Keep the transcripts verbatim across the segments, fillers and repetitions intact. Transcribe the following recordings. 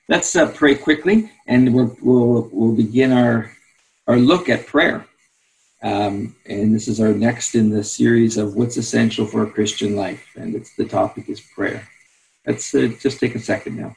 Let's uh, pray quickly, and we'll, we'll, we'll begin our, our look at prayer. Um, and this is our next in the series of what's essential for a Christian life. And it's, the topic is prayer. Let's uh, just take a second now.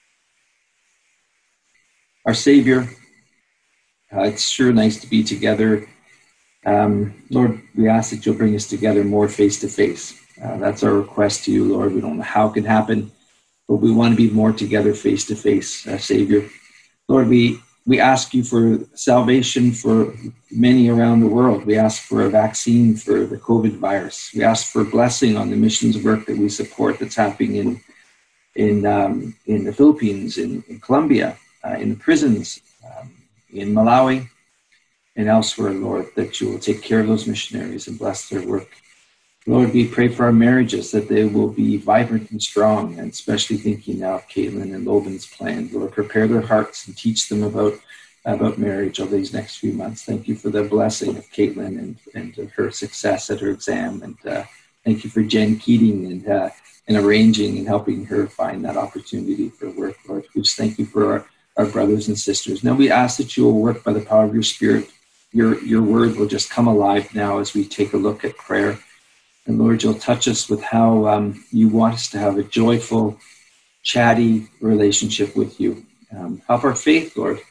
Our Savior, uh, it's sure nice to be together. Um, Lord, we ask that you'll bring us together more face to face. Uh, that's our request to you, Lord. We don't know how it can happen, but we want to be more together face to face, uh, Savior. Lord, we, we ask you for salvation for many around the world. We ask for a vaccine for the COVID virus. We ask for blessing on the missions work that we support that's happening in in um, in the Philippines, in, in Colombia, uh, in the prisons, um, in Malawi, and elsewhere, Lord, that you will take care of those missionaries and bless their work. Lord, we pray for our marriages, that they will be vibrant and strong, and especially thinking now of Caitlin and Logan's plan. Lord, prepare their hearts and teach them about, about marriage over these next few months. Thank you for the blessing of Caitlin and, and her success at her exam. And uh, thank you for Jen Keating and, uh, and arranging and helping her find that opportunity for work, Lord. We just thank you for our, our brothers and sisters. Now we ask that you will work by the power of your Spirit. Your, your word will just come alive now as we take a look at prayer. And Lord, you'll touch us with how um, you want us to have a joyful, chatty relationship with you. Um, help our faith, Lord,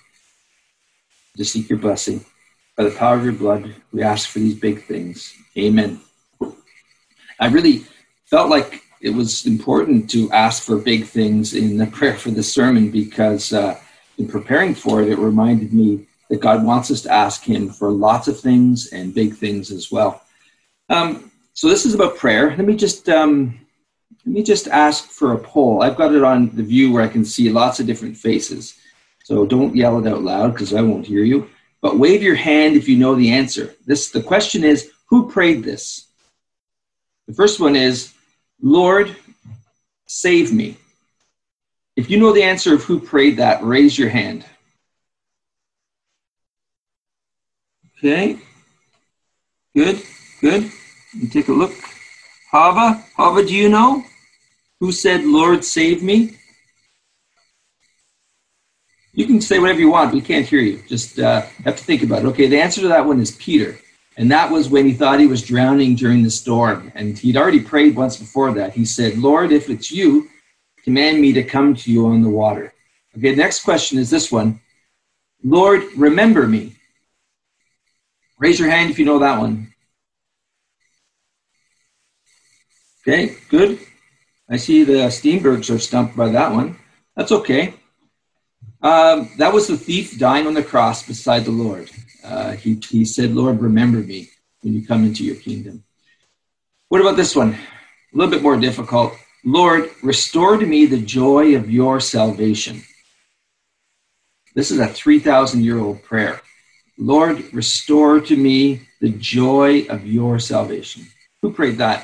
to seek your blessing. By the power of your blood, we ask for these big things. Amen. I really felt like it was important to ask for big things in the prayer for the sermon because uh, in preparing for it, it reminded me that God wants us to ask him for lots of things and big things as well. Um, So this is about prayer. Let me just um, let me just ask for a poll. I've got it on the view where I can see lots of different faces. So don't yell it out loud because I won't hear you. But wave your hand if you know the answer. This the question is, who prayed this? The first one is, Lord, save me. If you know the answer of who prayed that, raise your hand. Okay. Good. Good. You take a look. Hava, Hava, do you know who said, Lord, save me? You can say whatever you want. We can't hear you. Just uh, have to think about it. Okay, the answer to that one is Peter. And that was when he thought he was drowning during the storm. And he'd already prayed once before that. He said, Lord, if it's you, command me to come to you on the water. Okay, the next question is this one. Lord, remember me. Raise your hand if you know that one. Okay, good. I see the Steenbergs are stumped by that one. That's okay. Um, that was the thief dying on the cross beside the Lord. Uh, he, he said, Lord, remember me when you come into your kingdom. What about this one? A little bit more difficult. Lord, restore to me the joy of your salvation. This is a three thousand year old prayer. Lord, restore to me the joy of your salvation. Who prayed that?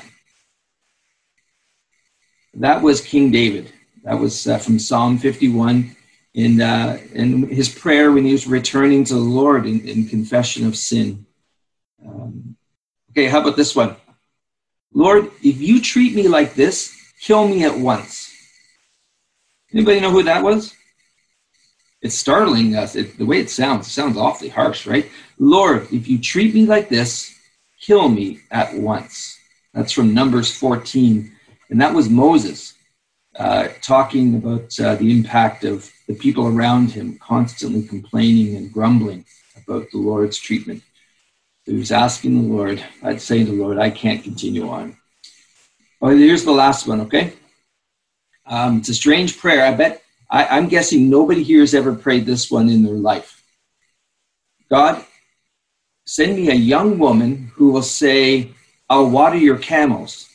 That was King David. That was uh, from Psalm fifty-one. In, uh, in his prayer when he was returning to the Lord in, in confession of sin. Um, okay, how about this one? Lord, if you treat me like this, kill me at once. Anybody know who that was? It's startling us. It, the way it sounds, it sounds awfully harsh, right? Lord, if you treat me like this, kill me at once. That's from Numbers fourteen. And that was Moses uh, talking about uh, the impact of the people around him constantly complaining and grumbling about the Lord's treatment. So he was asking the Lord, I'd say to the Lord, I can't continue on. Well, here's the last one, okay? Um, it's a strange prayer. I bet, I, I'm guessing nobody here has ever prayed this one in their life. God, send me a young woman who will say, I'll water your camels.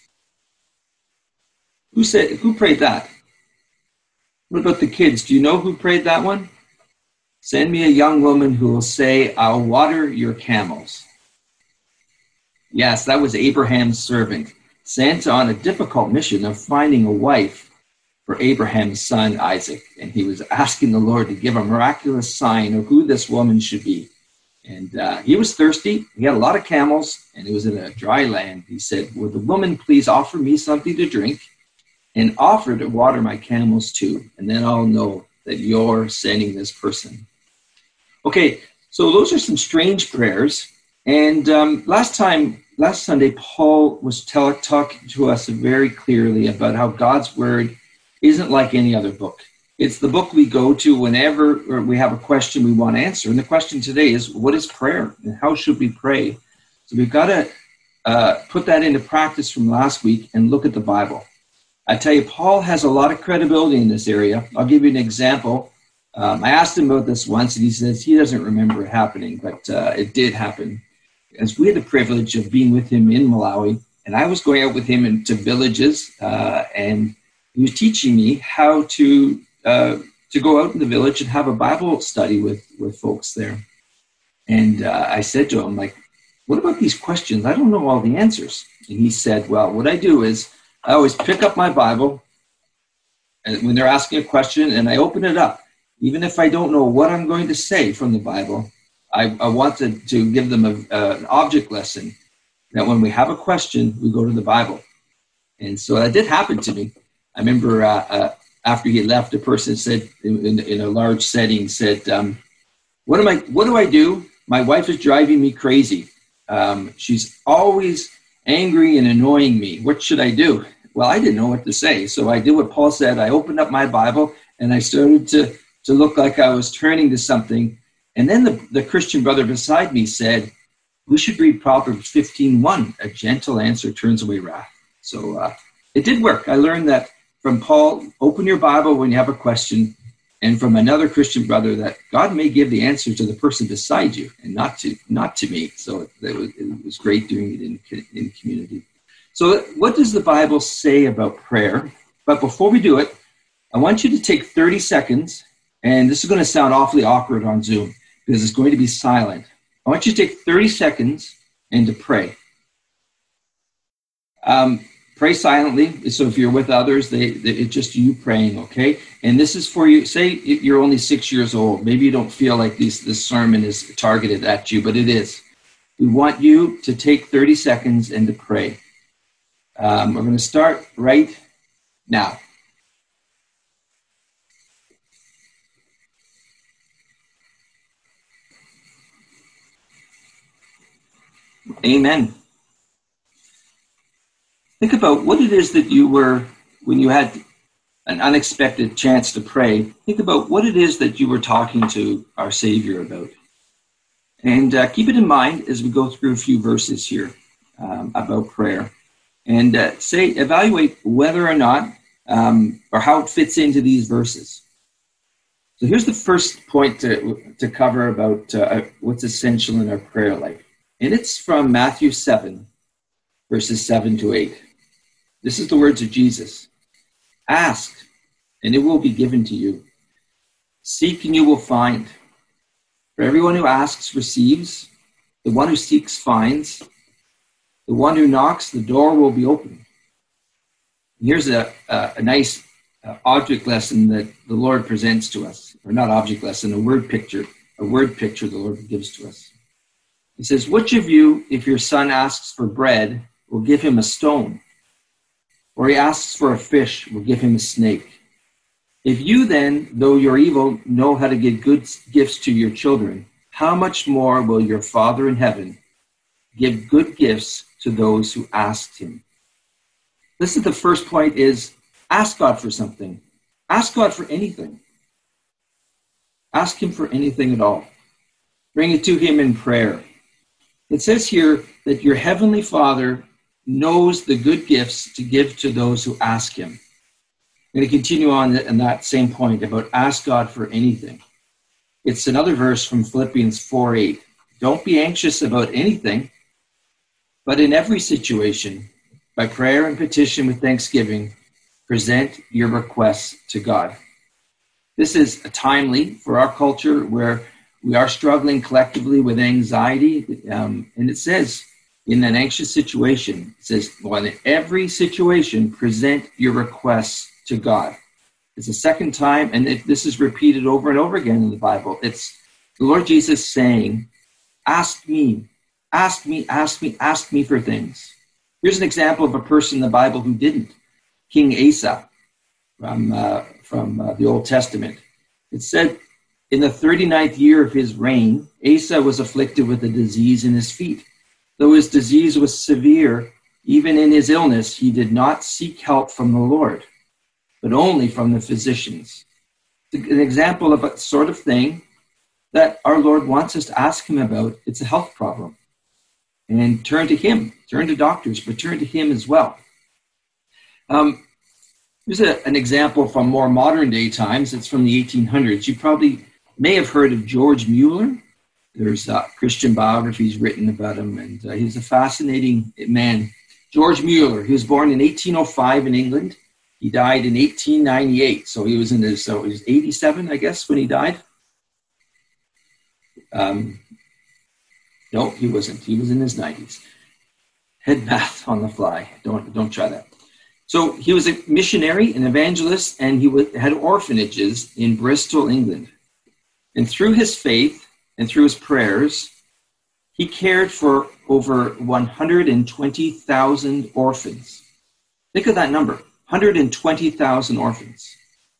Who said? Who prayed that? What about the kids? Do you know who prayed that one? Send me a young woman who will say, I'll water your camels. Yes, that was Abraham's servant, sent on a difficult mission of finding a wife for Abraham's son, Isaac. And he was asking the Lord to give a miraculous sign of who this woman should be. And uh, he was thirsty. He had a lot of camels, and it was in a dry land. He said, would the woman please offer me something to drink and offer to water my camels too? And then I'll know that you're sending this person. Okay, so those are some strange prayers. And um, last time, last Sunday, Paul was tell, talking to us very clearly about how God's word isn't like any other book. It's the book we go to whenever we have a question we want to answer. And the question today is, what is prayer? And how should we pray? So we've got to uh, put that into practice from last week and look at the Bible. I tell you, Paul has a lot of credibility in this area. I'll give you an example. Um, I asked him about this once, and he says he doesn't remember it happening, but uh, it did happen. As we had the privilege of being with him in Malawi, and I was going out with him into villages, uh, and he was teaching me how to uh, to go out in the village and have a Bible study with, with folks there. And uh, I said to him, like, what about these questions? I don't know all the answers. And he said, well, what I do is I always pick up my Bible and when they're asking a question, and I open it up. Even if I don't know what I'm going to say from the Bible, I, I want to, to give them a, uh, an object lesson that when we have a question, we go to the Bible. And so that did happen to me. I remember uh, uh, after he left, a person said in, in, in a large setting, said, um, what am I, what do I do? My wife is driving me crazy. Um, she's always angry and annoying me. What should I do? Well, I didn't know what to say. So I did what Paul said. I opened up my Bible and I started to, to look like I was turning to something. And then the, the Christian brother beside me said, we should read Proverbs fifteen one. A gentle answer turns away wrath. So uh, it did work. I learned that from Paul, open your Bible when you have a question, and from another Christian brother that God may give the answer to the person beside you and not to not to me. So it was, it was great doing it in, in community. So what does the Bible say about prayer? But before we do it, I want you to take thirty seconds, and this is going to sound awfully awkward on Zoom because it's going to be silent. I want you to take thirty seconds and to pray. Um, pray silently. So if you're with others, they, they, it's just you praying, okay? And this is for you. Say you're only six years old. Maybe you don't feel like this, this sermon is targeted at you, but it is. We want you to take thirty seconds and to pray. Um, we're going to start right now. Amen. Think about what it is that you were, when you had an unexpected chance to pray, think about what it is that you were talking to our Savior about. And uh, keep it in mind as we go through a few verses here um, about prayer. And uh, say, evaluate whether or not, um, or how it fits into these verses. So here's the first point to, to cover about uh, what's essential in our prayer life. And it's from Matthew seven, verses seven to eight. This is the words of Jesus. Ask, and it will be given to you. Seek, and you will find. For everyone who asks receives. The one who seeks finds. The one who knocks, the door will be open. And here's a, a, a nice uh, object lesson that the Lord presents to us. Or not object lesson, a word picture. A word picture the Lord gives to us. He says, which of you, if your son asks for bread, will give him a stone? Or he asks for a fish, will give him a snake? If you then, though you're evil, know how to give good gifts to your children, how much more will your Father in heaven give good gifts to those who ask him? This is the first point is, ask God for something. Ask God for anything. Ask him for anything at all. Bring it to him in prayer. It says here that your heavenly Father knows the good gifts to give to those who ask him. I'm going to continue on in that same point about ask God for anything. It's another verse from Philippians four eight. Don't be anxious about anything, but in every situation, by prayer and petition with thanksgiving, present your requests to God. This is timely for our culture where we are struggling collectively with anxiety. Um, and it says, in an anxious situation, it says, well, in every situation, present your requests to God. It's the second time, and it, this is repeated over and over again in the Bible. It's the Lord Jesus saying, ask me, ask me, ask me, ask me for things. Here's an example of a person in the Bible who didn't. King Asa from, uh, from uh, the Old Testament. It said, in the thirty-ninth year of his reign, Asa was afflicted with a disease in his feet. Though his disease was severe, even in his illness, he did not seek help from the Lord, but only from the physicians. An example of a sort of thing that our Lord wants us to ask him about. It's a health problem. And turn to him, turn to doctors, but turn to him as well. Um, here's a, an example from more modern day times. It's from the eighteen hundreds. You probably may have heard of George Mueller. There's uh, Christian biographies written about him, and uh, he's a fascinating man. George Mueller, he was born in eighteen oh five in England. He died in eighteen ninety-eight, so he was in his, so he was eighty-seven, I guess, when he died. Um, no, he wasn't. He was in his nineties. Head math on the fly. Don't don't try that. So he was a missionary, an evangelist, and he w- had orphanages in Bristol, England. And through his faith and through his prayers, he cared for over one hundred twenty thousand orphans. Think of that number, one hundred twenty thousand orphans.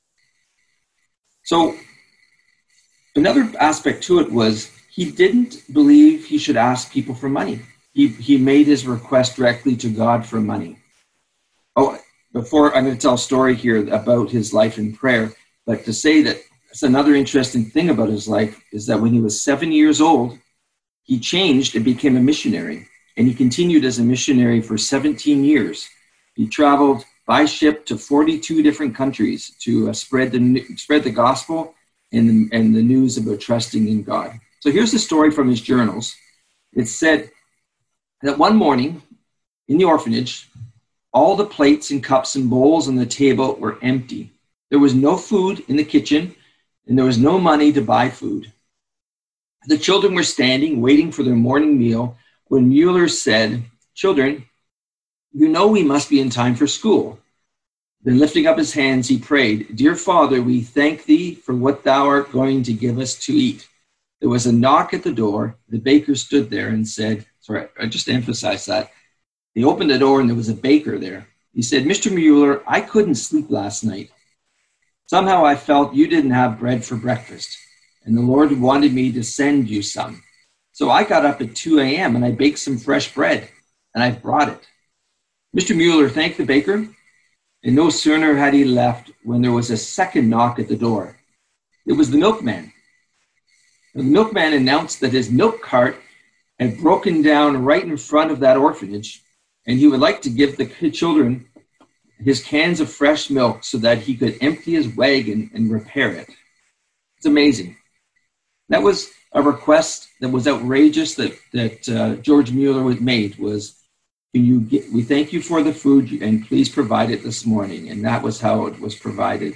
So another aspect to it was he didn't believe he should ask people for money. He, he made his request directly to God for money. Oh, before I'm going to tell a story here about his life in prayer, but to say that that's another interesting thing about his life is that when he was seven years old, he changed and became a missionary, and he continued as a missionary for seventeen years. He traveled by ship to forty-two different countries to uh, spread the spread the gospel and the, and the news about trusting in God. So here's the story from his journals. It said that one morning in the orphanage, all the plates and cups and bowls on the table were empty. There was no food in the kitchen, and there was no money to buy food. The children were standing, waiting for their morning meal, when Mueller said, "Children, you know we must be in time for school." Then lifting up his hands, he prayed, "Dear Father, we thank thee for what thou art going to give us to eat." There was a knock at the door. The baker stood there and said, sorry, I just emphasized that. He opened the door and there was a baker there. He said, "Mister Mueller, I couldn't sleep last night. Somehow I felt you didn't have bread for breakfast, and the Lord wanted me to send you some. So I got up at two a.m. and I baked some fresh bread, and I brought it." Mister Mueller thanked the baker, and no sooner had he left when there was a second knock at the door. It was the milkman. And the milkman announced that his milk cart had broken down right in front of that orphanage, and he would like to give the children his cans of fresh milk so that he could empty his wagon and repair it. It's amazing. That was a request that was outrageous that, that uh, George Mueller had made was, Can you get, we thank you for the food and please provide it this morning. And that was how it was provided.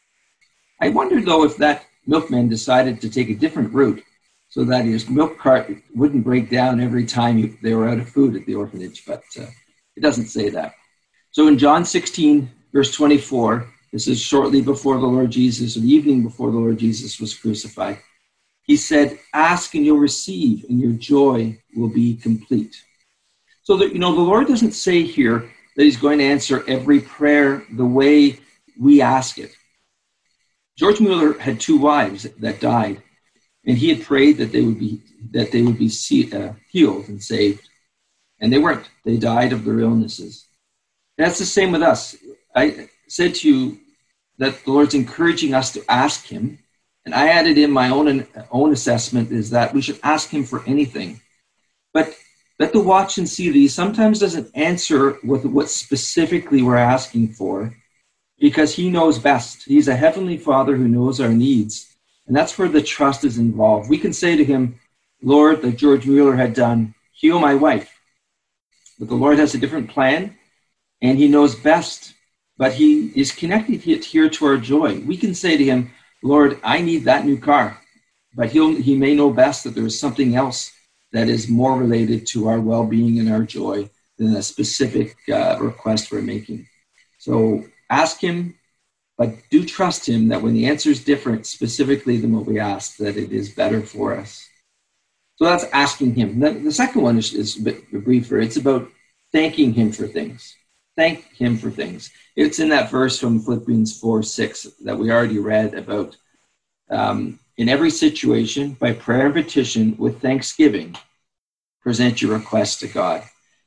I wonder, though, if that milkman decided to take a different route so that his milk cart wouldn't break down every time they were out of food at the orphanage, but uh, it doesn't say that. So in John sixteen, verse twenty-four, this is shortly before the Lord Jesus, or the evening before the Lord Jesus was crucified, he said, "Ask and you'll receive, and your joy will be complete." So that, you know, the Lord doesn't say here that he's going to answer every prayer the way we ask it. George Mueller had two wives that died, and he had prayed that they would be that they would be uh, healed and saved, and they weren't. They died of their illnesses. That's the same with us. I said to you that the Lord's encouraging us to ask him, and I added in my own own assessment is that we should ask him for anything. But let the watch and see that he sometimes doesn't answer with what specifically we're asking for, because he knows best. He's a heavenly Father who knows our needs. And that's where the trust is involved. We can say to him, "Lord," like George Mueller had done, "heal my wife." But the Lord has a different plan, and he knows best. But he is connected here to our joy. We can say to him, "Lord, I need that new car." But he'll, he may know best that there is something else that is more related to our well-being and our joy than a specific uh, request we're making. So ask him, but do trust him that when the answer is different specifically than what we asked, that it is better for us. So that's asking him. The, the second one is, is a bit briefer. It's about thanking him for things. Thank him for things. It's in that verse from Philippians four six that we already read about Um, in every situation, by prayer and petition, with thanksgiving, present your request to God.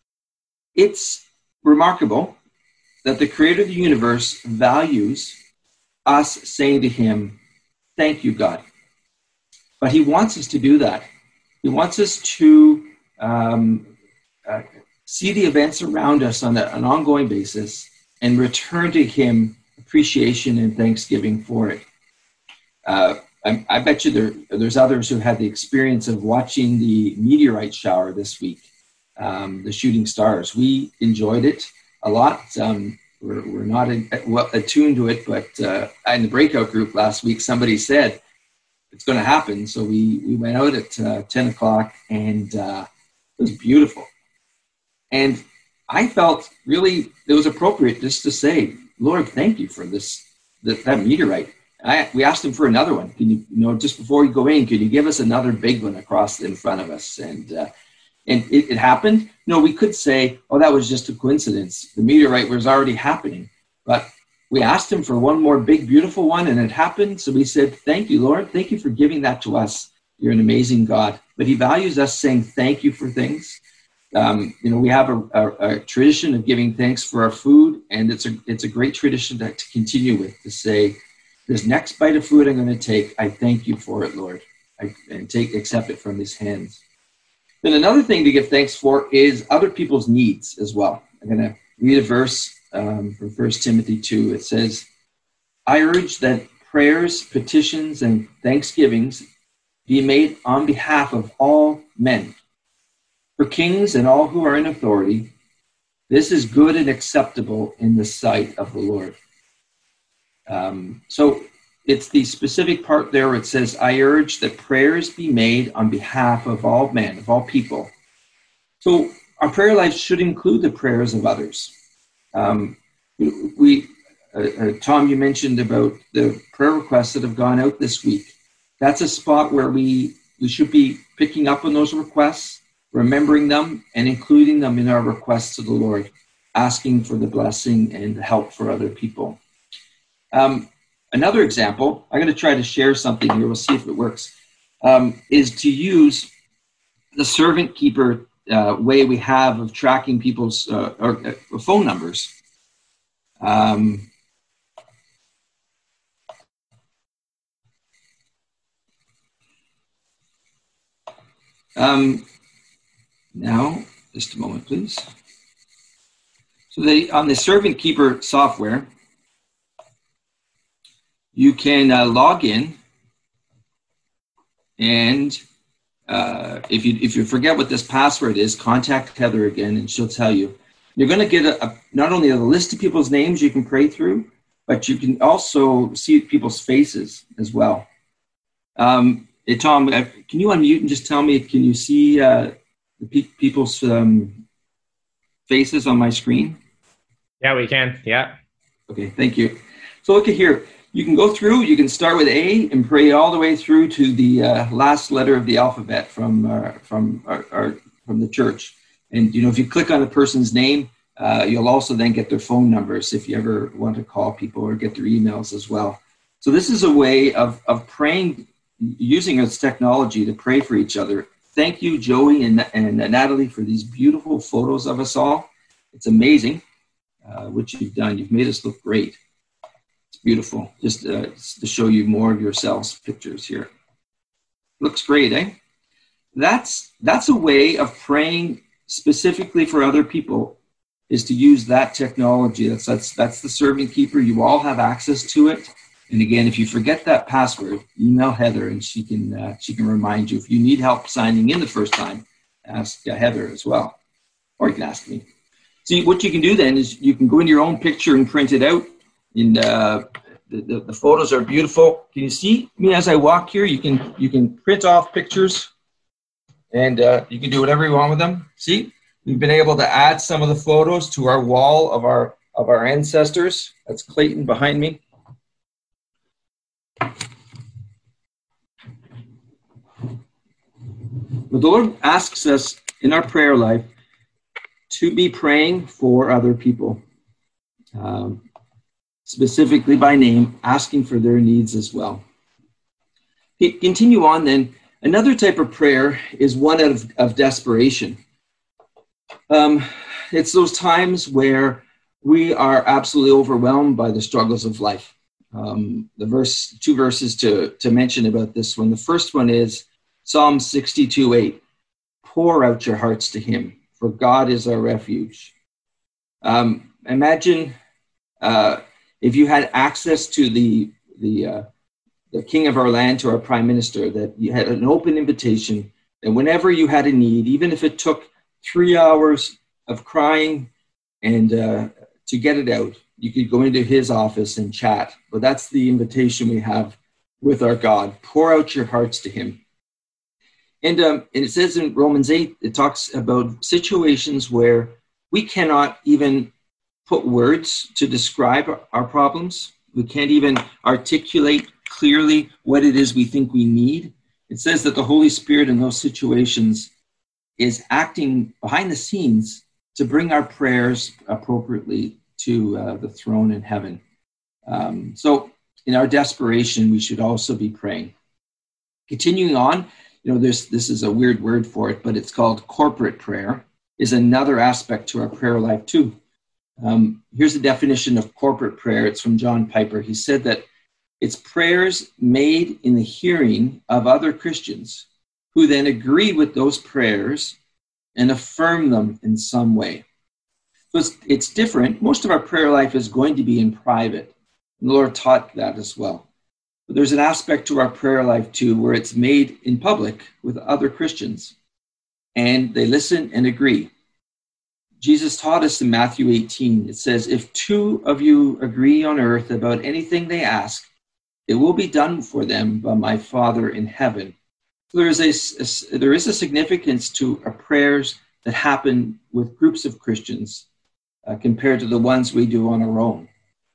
It's remarkable that the creator of the universe values us saying to him, thank you, God. But he wants us to do that. He wants us to um, uh, see the events around us on a, an ongoing basis and return to him appreciation and thanksgiving for it. Uh, I, I bet you there, there's others who had the experience of watching the meteorite shower this week, um, the shooting stars. We enjoyed it a lot. Um, we're, we're not in, well, attuned to it, but uh, in the breakout group last week, somebody said it's going to happen. So we, we went out at uh, ten o'clock, and uh, it was beautiful. And I felt really it was appropriate just to say, Lord, thank you for this, that, that meteorite. I, we asked him for another one. Can you, you know, just before we go in, could you give us another big one across in front of us? And uh, and it, it happened. No, we could say, oh, that was just a coincidence. The meteorite was already happening. But we asked him for one more big, beautiful one, and it happened. So we said, thank you, Lord. Thank you for giving that to us. You're an amazing God. But he values us saying thank you for things. Um, you know, we have a, a, a tradition of giving thanks for our food, and it's a it's a great tradition to, to continue with, to say, this next bite of food I'm going to take, I thank you for it, Lord, I, and take accept it from his hands. Then another thing to give thanks for is other people's needs as well. I'm going to read a verse um, from First Timothy two. It says, I urge that prayers, petitions, and thanksgivings be made on behalf of all men, for kings and all who are in authority. This is good and acceptable in the sight of the Lord. Um, so it's the specific part there where it says, I urge that prayers be made on behalf of all men, of all people. So our prayer life should include the prayers of others. Um, we, uh, uh, Tom, you mentioned about the prayer requests that have gone out this week. That's a spot where we, we should be picking up on those requests, remembering them, and including them in our requests to the Lord, asking for the blessing and help for other people. Um, another example, I'm going to try to share something here. We'll see if it works, um, is to use the servant keeper uh, way we have of tracking people's uh, or, uh, phone numbers. Um, um, now, just a moment, please. So they, on the servant keeper software, you can uh, log in, and uh, if you if you forget what this password is, contact Heather again, and she'll tell you. You're going to get a, a, not only a list of people's names you can pray through, but you can also see people's faces as well. Um, hey, Tom, uh, can you unmute and just tell me, can you see uh, the pe- people's um, faces on my screen? Yeah, we can. Yeah. Okay, thank you. So look at here. You can go through, you can start with A and pray all the way through to the uh, last letter of the alphabet from uh, from our, our, from the church. And, you know, if you click on a person's name, uh, you'll also then get their phone numbers if you ever want to call people, or get their emails as well. So this is a way of, of praying, using this technology to pray for each other. Thank you, Joey and, and Natalie, for these beautiful photos of us all. It's amazing uh, what you've done. You've made us look great. Beautiful. Just uh, to show you more of yourselves pictures here. Looks great, eh? That's that's a way of praying specifically for other people, is to use that technology. That's that's that's the servant keeper. You all have access to it. And again, if you forget that password, email Heather, and she can uh, she can remind you. If you need help signing in the first time, ask uh, Heather as well, or you can ask me. See, what you can do then is you can go into your own picture and print it out. And uh, the, the, the photos are beautiful. Can you see me as I walk here? You can you can print off pictures, and uh, you can do whatever you want with them. See, we've been able to add some of the photos to our wall of our of our ancestors. That's Clayton behind me. But the Lord asks us in our prayer life to be praying for other people. Um, specifically by name, asking for their needs as well. Continue on then. Another type of prayer is one of, of desperation. Um, it's those times where we are absolutely overwhelmed by the struggles of life. Um, the verse, two verses to, to mention about this one. The first one is Psalm sixty-two eight. Pour out your hearts to him, for God is our refuge. Um, imagine uh, if you had access to the the uh, the king of our land, to our prime minister, that you had an open invitation, and whenever you had a need, even if it took three hours of crying and uh, to get it out, you could go into his office and chat. But that's the invitation we have with our God. Pour out your hearts to him. And, um, and it says in Romans eight, it talks about situations where we cannot even put words to describe our problems. We can't even articulate clearly what it is we think we need. It says that the Holy Spirit in those situations is acting behind the scenes to bring our prayers appropriately to uh, the throne in heaven. Um, so in our desperation, we should also be praying. Continuing on, you know, this, this is a weird word for it, but it's called corporate prayer, is another aspect to our prayer life too. Um, here's the definition of corporate prayer. It's from John Piper. He said that it's prayers made in the hearing of other Christians who then agree with those prayers and affirm them in some way. So it's, it's different. Most of our prayer life is going to be in private. And the Lord taught that as well. But there's an aspect to our prayer life too where it's made in public with other Christians and they listen and agree. Jesus taught us in Matthew eighteen, it says, if two of you agree on earth about anything they ask, it will be done for them by my Father in heaven. So there is a, a, there is a significance to our prayers that happen with groups of Christians uh, compared to the ones we do on our own.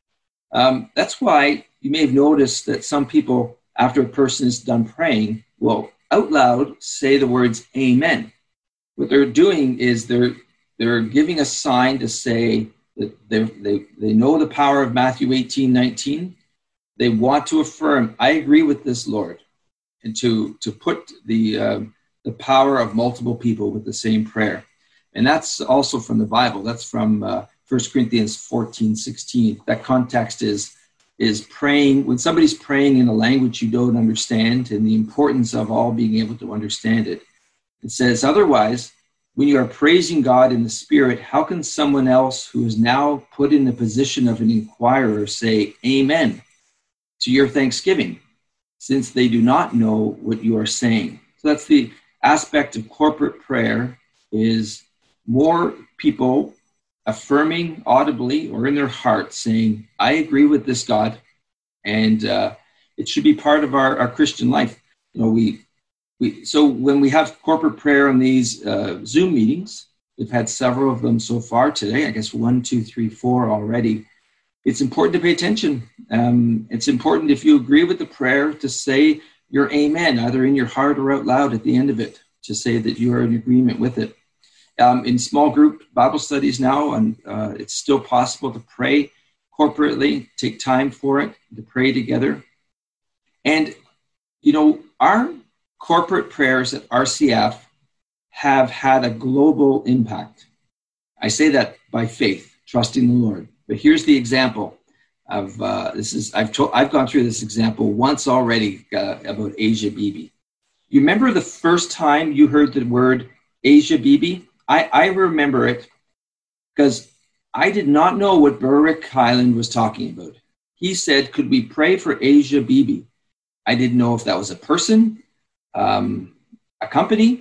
Um, that's why you may have noticed that some people, after a person is done praying, will out loud say the words, amen. What they're doing is they're they're giving a sign to say that they they they know the power of Matthew eighteen nineteen. They want to affirm, I agree with this, Lord, and to to put the uh, the power of multiple people with the same prayer. And that's also from the Bible. That's from uh, First Corinthians fourteen sixteen. That context is is praying, when somebody's praying in a language you don't understand, and the importance of all being able to understand it. It says, otherwise, when you are praising God in the Spirit, how can someone else who is now put in the position of an inquirer say amen to your thanksgiving, since they do not know what you are saying? So that's the aspect of corporate prayer, is more people affirming audibly or in their heart saying, I agree with this God, and uh, it should be part of our, our Christian life. You know, we We, so when we have corporate prayer on these uh, Zoom meetings, we've had several of them so far today, I guess one, two, three, four already. It's important to pay attention. Um, it's important, if you agree with the prayer, to say your amen, either in your heart or out loud at the end of it, to say that you are in agreement with it. Um, in small group Bible studies now, and uh, it's still possible to pray corporately, take time for it, to pray together. And, you know, our corporate prayers at R C F have had a global impact. I say that by faith, trusting the Lord. But here's the example of uh, this is I've told I've gone through this example once already uh, about Asia Bibi. You remember the first time you heard the word Asia Bibi? I, I remember it because I did not know what Berwick Highland was talking about. He said, "Could we pray for Asia Bibi?" I didn't know if that was a person, Um, a company,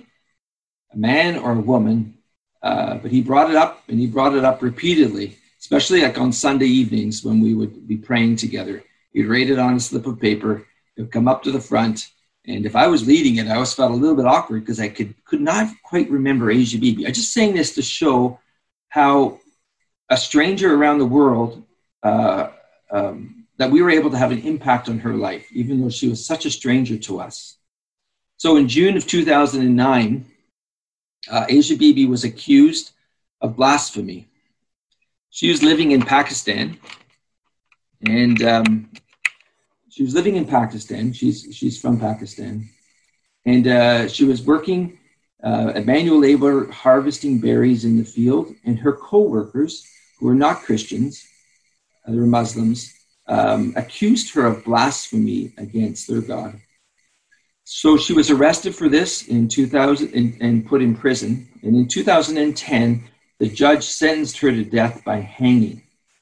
a man or a woman, uh, but he brought it up, and he brought it up repeatedly, especially like on Sunday evenings when we would be praying together. He'd write it on a slip of paper, it would come up to the front, and if I was leading it, I always felt a little bit awkward because I could, could not quite remember Asia Bibi. I just saying this to show how a stranger around the world, uh, um, that we were able to have an impact on her life, even though she was such a stranger to us. So in June of two thousand nine, uh, Asia Bibi was accused of blasphemy. She was living in Pakistan, and um, she was living in Pakistan. She's she's from Pakistan. And uh, she was working uh, at manual labor, harvesting berries in the field. And her co-workers, who were not Christians, uh, they were Muslims, um, accused her of blasphemy against their God. So she was arrested for this in two thousand and, and put in prison. And in two thousand ten, the judge sentenced her to death by hanging.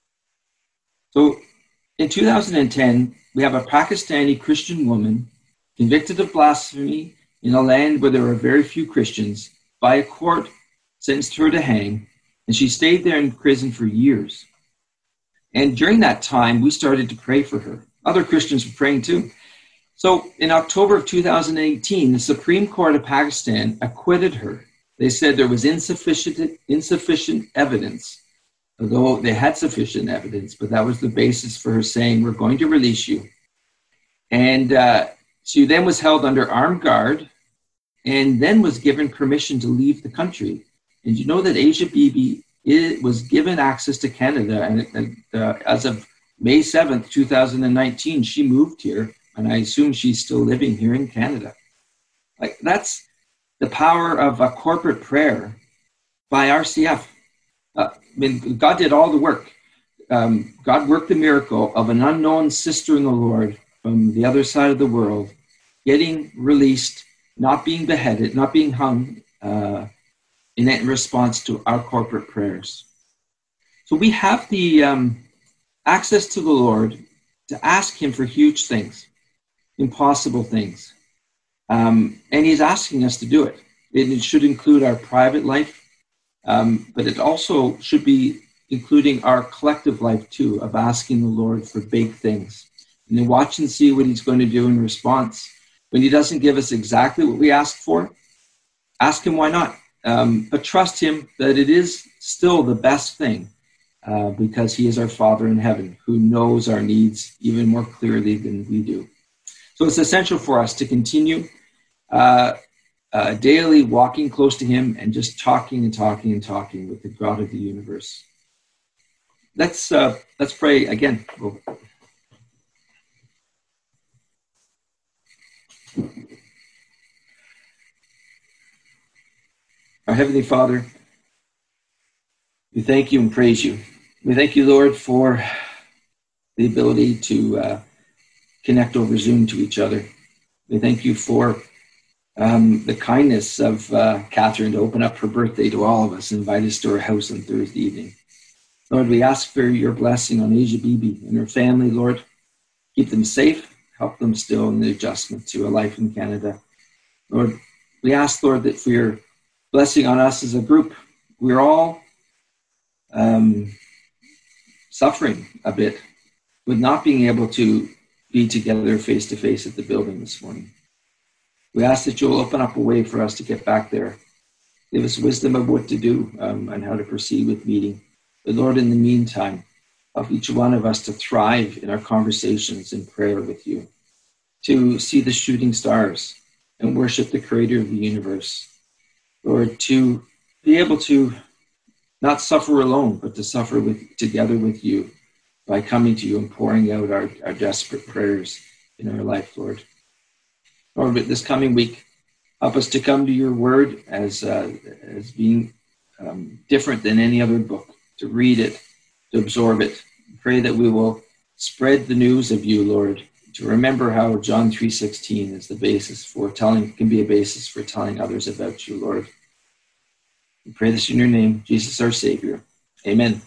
So in two thousand ten, we have a Pakistani Christian woman convicted of blasphemy in a land where there are very few Christians by a court, sentenced her to hang, and she stayed there in prison for years. And during that time, we started to pray for her. Other Christians were praying too. So in October of two thousand eighteen, the Supreme Court of Pakistan acquitted her. They said there was insufficient, insufficient evidence, although they had sufficient evidence, but that was the basis for her saying, we're going to release you. And uh, she then was held under armed guard and then was given permission to leave the country. And you know that Asia Bibi it was given access to Canada, and uh, as of May seventh, two thousand nineteen, she moved here. And I assume she's still living here in Canada. Like that's the power of a corporate prayer by R C F. Uh, I mean, God did all the work. Um, God worked the miracle of an unknown sister in the Lord from the other side of the world, getting released, not being beheaded, not being hung, uh, in response to our corporate prayers. So we have the um, access to the Lord to ask him for huge things. Impossible things. Um, and he's asking us to do it. It, it should include our private life, um, but it also should be including our collective life too, of asking the Lord for big things. And then watch and see what he's going to do in response. When he doesn't give us exactly what we ask for, ask him why not. Um, but trust him that it is still the best thing uh, because he is our Father in heaven who knows our needs even more clearly than we do. So it's essential for us to continue uh, uh, daily walking close to him and just talking and talking and talking with the God of the universe. Let's uh, let's pray again. Our Heavenly Father, we thank you and praise you. We thank you, Lord, for the ability to uh, connect over Zoom to each other. We thank you for um, the kindness of uh, Catherine to open up her birthday to all of us, invite us to her house on Thursday evening. Lord, we ask for your blessing on Asia Bibi and her family, Lord. Keep them safe, help them still in the adjustment to a life in Canada. Lord, we ask, Lord, that for your blessing on us as a group. We're all um, suffering a bit with not being able to be together face-to-face at the building this morning. We ask that you'll open up a way for us to get back there. Give us wisdom of what to do um, and how to proceed with meeting. But Lord, in the meantime, help each one of us to thrive in our conversations and prayer with you, to see the shooting stars and worship the creator of the universe. Lord, to be able to not suffer alone, but to suffer with together with you, by coming to you and pouring out our, our desperate prayers in our life, Lord. Lord, this coming week, help us to come to your word as uh, as being um, different than any other book, to read it, to absorb it. Pray that we will spread the news of you, Lord, to remember how John three sixteen is the basis for telling, can be a basis for telling others about you, Lord. We pray this in your name, Jesus our Savior. Amen.